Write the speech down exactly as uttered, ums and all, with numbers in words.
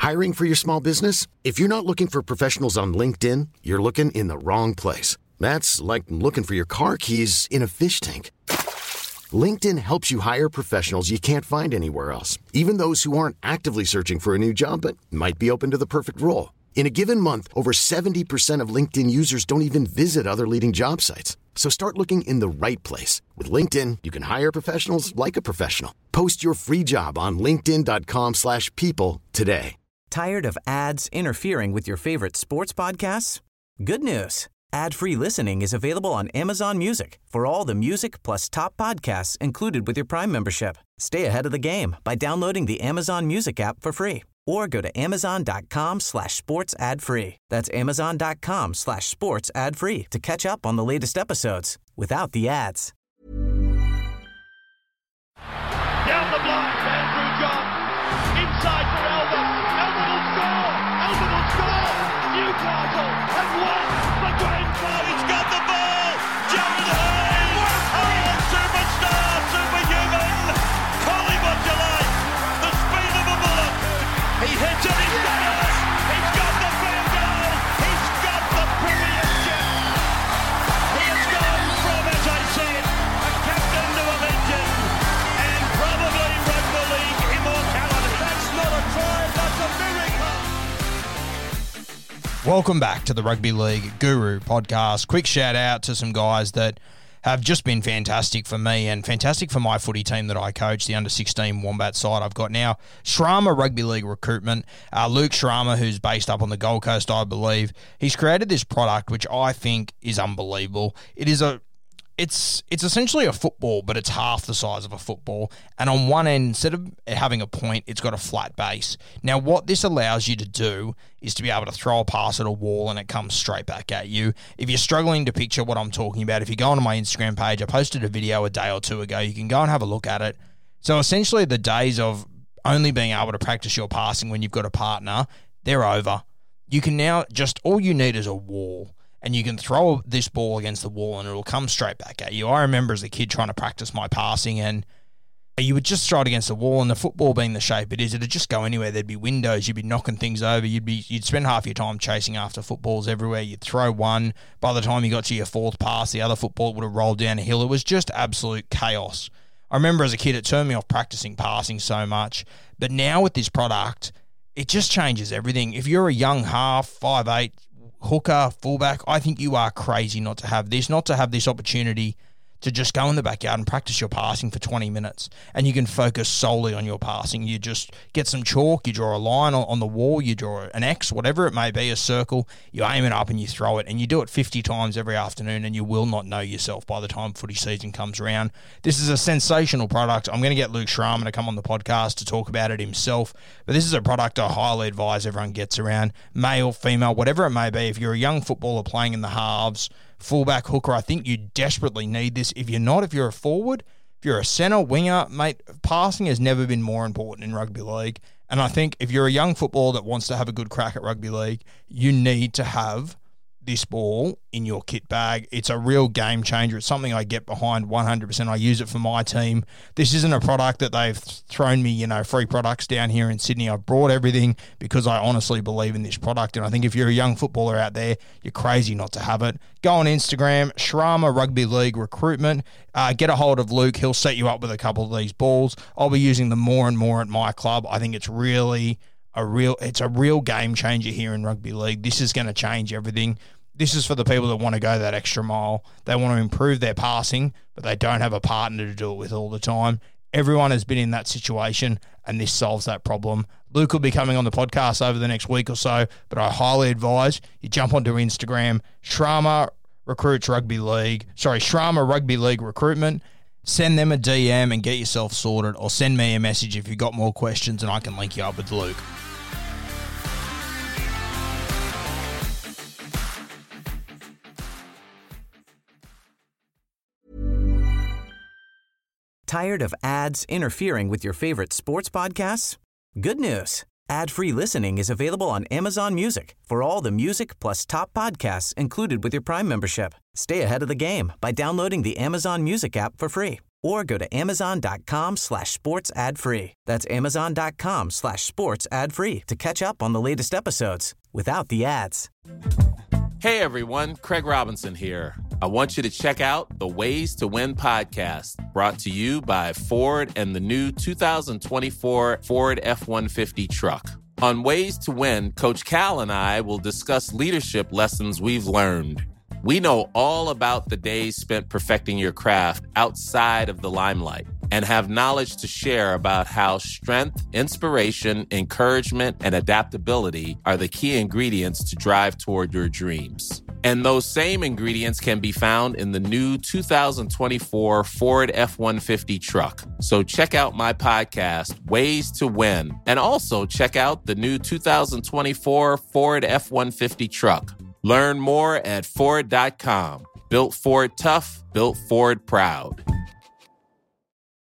Hiring for your small business? If you're not looking for professionals on LinkedIn, you're looking in the wrong place. That's like looking for your car keys in a fish tank. LinkedIn helps you hire professionals you can't find anywhere else, even those who aren't actively searching for a new job but might be open to the perfect role. In a given month, over seventy percent of LinkedIn users don't even visit other leading job sites. So start looking in the right place. With LinkedIn, you can hire professionals like a professional. Post your free job on linkedin.com slash people today. Tired of ads interfering with your favorite sports podcasts? Good news. Ad-free listening is available on Amazon Music for all the music plus top podcasts included with your Prime membership. Stay ahead of the game by downloading the Amazon Music app for free or go to amazon.com slash sports ad free. That's amazon.com slash sports ad free to catch up on the latest episodes without the ads. Down the block, Andrew John. Inside for Elba. Elba will score. Elba will score. Newcastle have won the Grand Final. He's got the ball. Jared Hayes. Oh, superstar, superhuman. Call him what you like. The speed of a bullet. He hits it. He's got it. He's got the field goal. He's got the premiership. He has gone from, as I said, a captain to a legend. And probably rugby league immortality. That's not a try. That's a miracle. Welcome back to the Rugby League Guru podcast. Quick shout out to some guys that have just been fantastic for me and fantastic for my footy team that I coach, the under sixteen Wombat side I've got now. Shrama Rugby League Recruitment. Uh, Luke Shrama, who's based up on the Gold Coast, I believe, he's created this product which I think is unbelievable. It is a It's it's essentially a football, but it's half the size of a football. And on one end, instead of having a point, it's got a flat base. Now, what this allows you to do is to be able to throw a pass at a wall and it comes straight back at you. If you're struggling to picture what I'm talking about, if you go onto my Instagram page, I posted a video a day or two ago. You can go and have a look at it. So essentially, the days of only being able to practice your passing when you've got a partner, they're over. You can now just, all you need is a wall. And you can throw this ball against the wall and it'll come straight back at you. I remember as a kid trying to practice my passing and you would just throw it against the wall, and the football being the shape it is, it'd just go anywhere. There'd be windows, you'd be knocking things over, you'd be you'd spend half your time chasing after footballs everywhere. You'd throw one, by the time you got to your fourth pass, the other football would have rolled down a hill. It was just absolute chaos. I remember as a kid it turned me off practicing passing so much, but now with this product, it just changes everything. If you're a young half, five eight, hooker, fullback, I think you are crazy not to have this, not to have this opportunity to just go in the backyard and practice your passing for twenty minutes, and you can focus solely on your passing. You just get some chalk, you draw a line on the wall, you draw an X, whatever it may be, a circle, you aim it up and you throw it, and you do it fifty times every afternoon, and you will not know yourself by the time footy season comes around. This is a sensational product. I'm going to get Luke Shrama to come on the podcast to talk about it himself, but this is a product I highly advise everyone gets around, male, female, whatever it may be. If you're a young footballer playing in the halves, fullback, hooker, I think you desperately need this. If you're not, if you're a forward, if you're a centre, winger, mate, passing has never been more important in rugby league. And I think if you're a young footballer that wants to have a good crack at rugby league, you need to have this ball in your kit bag. It's a real game changer. It's something I get behind one hundred percent. I use it for my team. This isn't a product that they've thrown me, you know, free products down here in Sydney. I've brought everything because I honestly believe in this product. And I think if you're a young footballer out there, you're crazy not to have it. Go on Instagram, Shrama Rugby League Recruitment. Uh, get a hold of Luke. He'll set you up with a couple of these balls. I'll be using them more and more at my club. I think it's really a real, it's a real game changer here in rugby league. This is going to change everything. This is for the people that want to go that extra mile. They want to improve their passing, but they don't have a partner to do it with all the time. Everyone has been in that situation, and this solves that problem. Luke will be coming on the podcast over the next week or so, but I highly advise you jump onto Instagram, Shrama Recruits Rugby League, sorry, Shrama Rugby League Recruitment. Send them a D M and get yourself sorted, or send me a message if you've got more questions and I can link you up with Luke. Tired of ads interfering with your favorite sports podcasts? Good news. Ad-free listening is available on Amazon Music for all the music plus top podcasts included with your Prime membership. Stay ahead of the game by downloading the Amazon Music app for free or go to amazon.com slash sports ad free. That's amazon.com slash sports ad free to catch up on the latest episodes without the ads. Hey everyone, Craig Robinson here. I want you to check out the Ways to Win podcast, brought to you by Ford and the new two thousand twenty-four Ford F one fifty truck. On Ways to Win, Coach Cal and I will discuss leadership lessons we've learned. We know all about the days spent perfecting your craft outside of the limelight and have knowledge to share about how strength, inspiration, encouragement, and adaptability are the key ingredients to drive toward your dreams. And those same ingredients can be found in the new two thousand twenty-four Ford F one fifty truck. So check out my podcast, Ways to Win, and also check out the new two thousand twenty-four Ford F one fifty truck. Learn more at Ford dot com. Built Ford tough, built Ford proud.